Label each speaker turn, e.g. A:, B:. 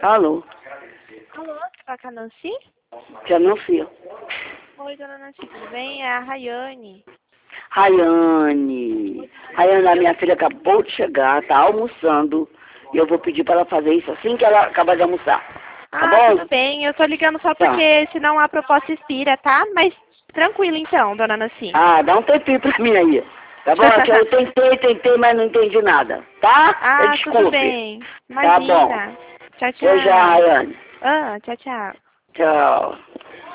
A: Alô?
B: Alô, você fala com a Nancy?
A: Te anuncio.
B: Oi, dona Nancy, tudo bem? É a Rayane.
A: Rayane, a minha filha acabou de chegar, tá almoçando. E eu vou pedir para ela fazer isso assim que ela acabar de almoçar. Tá bom?
B: Tudo bem. Eu tô ligando só
A: Tá.
B: porque senão a proposta expira, tá? Mas tranquilo então, dona Nancy.
A: Dá um tempinho pra mim aí. Tá bom? É que eu tentei, mas não entendi nada. Tá? Desculpe.
B: Tudo bem.
A: Tá bom.
B: Imagina. Tchau,
A: Até já,
B: tchau.
A: Rayane.
B: Tchau, tchau.
A: Tchau.